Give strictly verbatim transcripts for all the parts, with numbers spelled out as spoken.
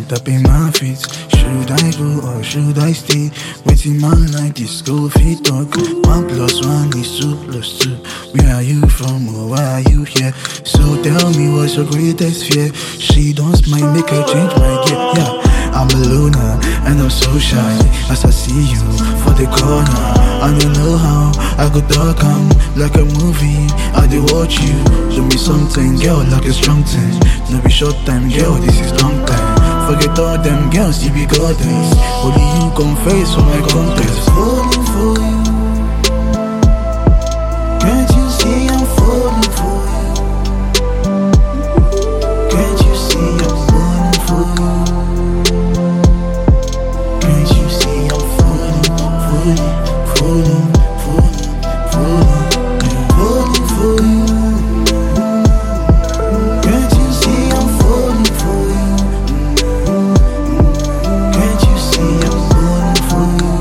up in my feet. Should I go or should I stay? Waiting my line, this go fit talk. One plus one is two plus two. Where are you from or why are you here? So tell me what's your greatest fear? She don't smile, make her change my gear. Yeah, I'm a loner and I'm so shy. As I see you for the corner, I don't know how I could talk am like a movie. I do watch you, show me something, girl, like a strong thing. No be short time, girl, this is long time. Forget all them girls, you be goddess. Only you come face for my contest. Falling for you. Can't you see I'm falling for you? Can't you see I'm falling for you? Can't you see I'm falling, falling, falling, falling, falling, falling for you? Can't you see I'm falling for you? Can't you see I'm falling for you?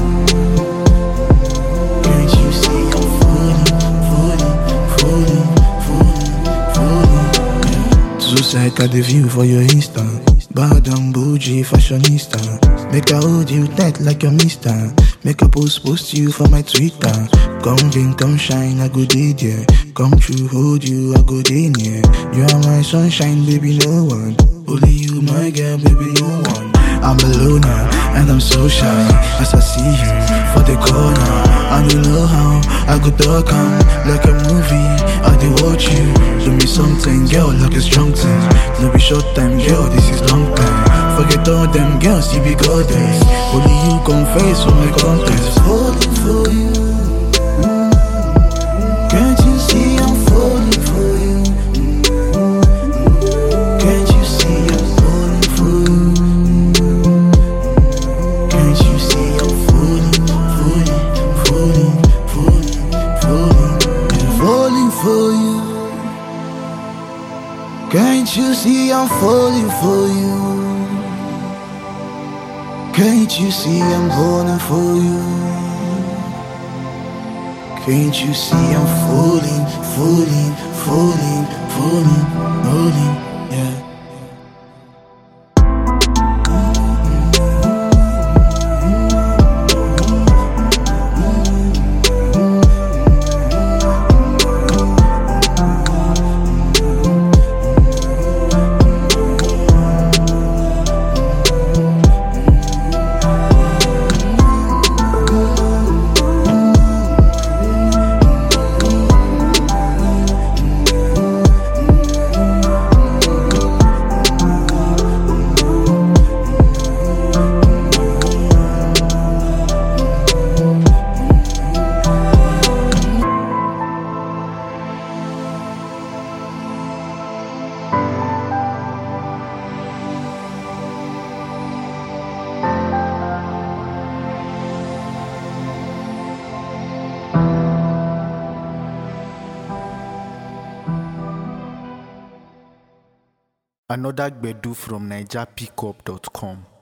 Can't you see I'm falling, falling, falling, falling, falling? So sick at the view for your Insta. Bad and bougie fashionista. Make I hold you tight like your mister. Make I post post you for my Twitter. Come in, come shine, I go day there. Come true, hold you, I go day near. You are my sunshine, baby, no one. Only you, my girl, baby, no one. I'm a loner and I'm so shy. As I see you for the corner, I don't know how I could talk am like a movie. I do watch you, show me something, girl, like a strong thing. No be short time, girl, this is long time. Forget all them girls, you be goddess. Only you come face for my contest. Falling for you. Can't you see I'm falling for you? Can't you see I'm falling for you? Can't you see I'm falling, falling, falling, falling, falling, falling for you? Can't you see I'm falling for you? Can't you see I'm falling for you? Can't you see I'm falling, falling, falling, falling, falling, yeah. Another Gbedu from Niger Pickup dot com.